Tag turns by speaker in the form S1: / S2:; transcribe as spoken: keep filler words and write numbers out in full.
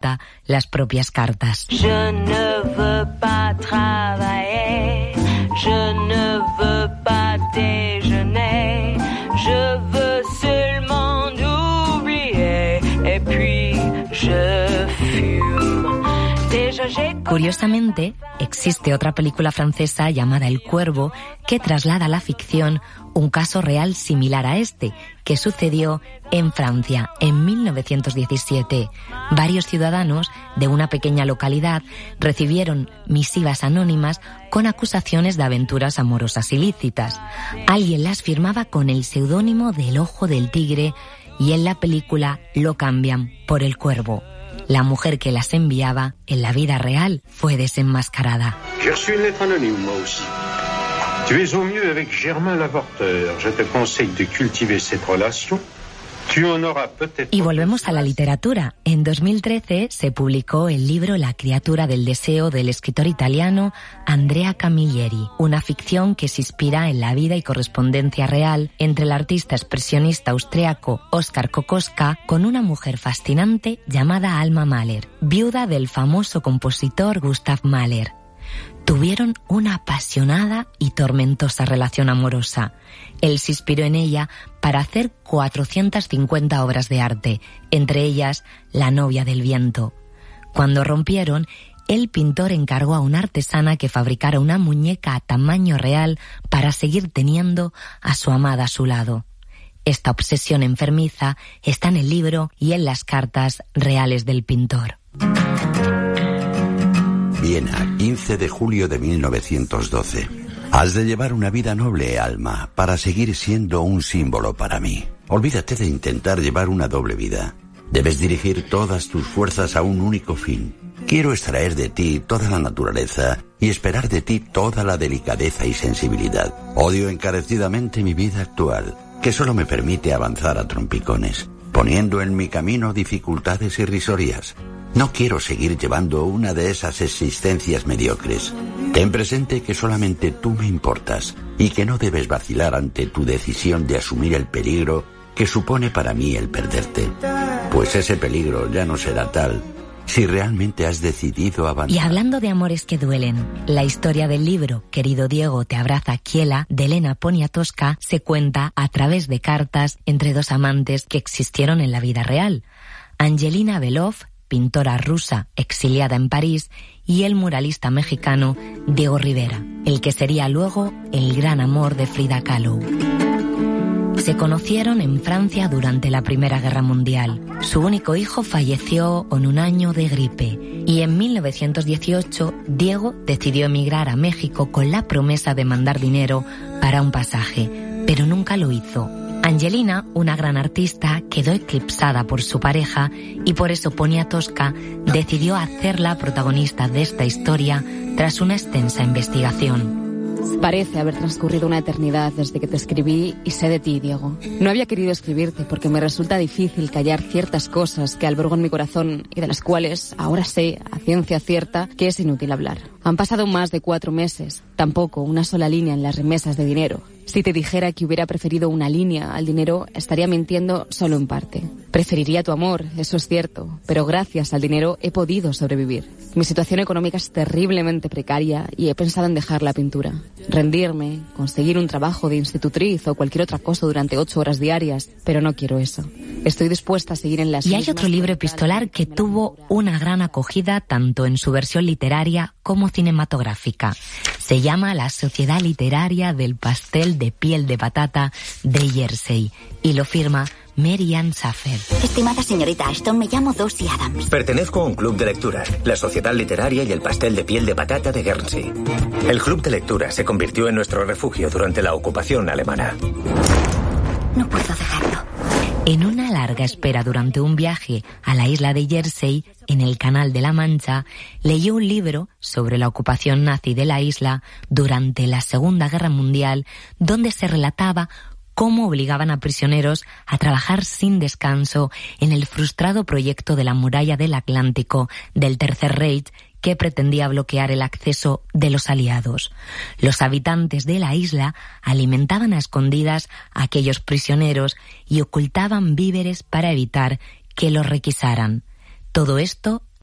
S1: nunca las propias cartas.
S2: Je ne veux pas travailler, je ne veux pas déjeuner, je veux seulement oublier, et puis je fume.
S1: Curiosamente, existe otra película francesa llamada El Cuervo que traslada a la ficción un caso real similar a este, que sucedió en Francia en mil novecientos diecisiete. Varios ciudadanos de una pequeña localidad recibieron misivas anónimas con acusaciones de aventuras amorosas ilícitas. Alguien las firmaba con el seudónimo del Ojo del Tigre y en la película lo cambian por El Cuervo. La mujer que las enviaba, en la vida real, fue desenmascarada.
S3: J'ai reçu une lettre anonyme, moi aussi. Tu es au mieux avec Germain l'avorteur. Je te conseille de cultiver cette relation. Tu en auras peut-être...
S1: Y volvemos a la literatura. En dos mil trece se publicó el libro La criatura del deseo del escritor italiano Andrea Camilleri, una ficción que se inspira en la vida y correspondencia real entre el artista expresionista austriaco Oskar Kokoschka con una mujer fascinante llamada Alma Mahler, viuda del famoso compositor Gustav Mahler. Tuvieron una apasionada y tormentosa relación amorosa. Él se inspiró en ella para hacer cuatrocientas cincuenta obras de arte, entre ellas La novia del viento. Cuando rompieron, el pintor encargó a una artesana que fabricara una muñeca a tamaño real para seguir teniendo a su amada a su lado. Esta obsesión enfermiza está en el libro y en las cartas reales del pintor.
S4: Viena, quince de julio de mil novecientos doce. Has de llevar una vida noble, Alma, para seguir siendo un símbolo para mí. Olvídate de intentar llevar una doble vida. Debes dirigir todas tus fuerzas a un único fin. Quiero extraer de ti toda la naturaleza y esperar de ti toda la delicadeza y sensibilidad. Odio encarecidamente mi vida actual, que solo me permite avanzar a trompicones, poniendo en mi camino dificultades irrisorias. No quiero seguir llevando una de esas existencias mediocres. Ten presente que solamente tú me importas y que no debes vacilar ante tu decisión de asumir el peligro que supone para mí el perderte. Pues ese peligro ya no será tal si realmente has decidido avanzar.
S1: Y hablando de amores que duelen, la historia del libro Querido Diego, te abraza Kiela, de Elena Poniatowska, se cuenta a través de cartas entre dos amantes que existieron en la vida real. Angelina Belov, pintora rusa exiliada en París, y el muralista mexicano Diego Rivera, el que sería luego el gran amor de Frida Kahlo. Se conocieron en Francia durante la Primera Guerra Mundial. Su único hijo falleció en un año de gripe y en mil novecientos dieciocho Diego decidió emigrar a México con la promesa de mandar dinero para un pasaje, pero nunca lo hizo. Angelina, una gran artista, quedó eclipsada por su pareja y por eso Poniatowska decidió hacerla protagonista de esta historia tras una extensa investigación.
S5: Parece haber transcurrido una eternidad desde que te escribí y sé de ti, Diego. No había querido escribirte porque me resulta difícil callar ciertas cosas que albergo en mi corazón y de las cuales ahora sé, a ciencia cierta, que es inútil hablar. Han pasado más de cuatro meses, tampoco una sola línea en las remesas de dinero. Si te dijera que hubiera preferido una línea al dinero, estaría mintiendo solo en parte. Preferiría tu amor, eso es cierto, pero gracias al dinero he podido sobrevivir. Mi situación económica es terriblemente precaria y he pensado en dejar la pintura. Rendirme, conseguir un trabajo de institutriz o cualquier otra cosa durante ocho horas diarias, pero no quiero eso. Estoy dispuesta a seguir en las...
S1: Y hay otro libro epistolar que tuvo una gran acogida tanto en su versión literaria como cinematográfica. Se llama La Sociedad Literaria del Pastel de Piel de Patata de Jersey y lo firma Mary Ann Schaffer.
S6: Estimada señorita Ashton, me llamo Dossie Adams.
S7: Pertenezco a un club de lectura, la Sociedad Literaria y el Pastel de Piel de Patata de Guernsey. El club de lectura se convirtió en nuestro refugio durante la ocupación alemana.
S6: No puedo dejarlo.
S1: En una larga espera durante un viaje a la isla de Jersey, en el Canal de la Mancha, leyó un libro sobre la ocupación nazi de la isla durante la Segunda Guerra Mundial, donde se relataba cómo obligaban a prisioneros a trabajar sin descanso en el frustrado proyecto de la muralla del Atlántico del Tercer Reich, que pretendía bloquear el acceso de los aliados. Los habitantes de la isla alimentaban a escondidas a aquellos prisioneros y ocultaban víveres para evitar que los requisaran. Todo esto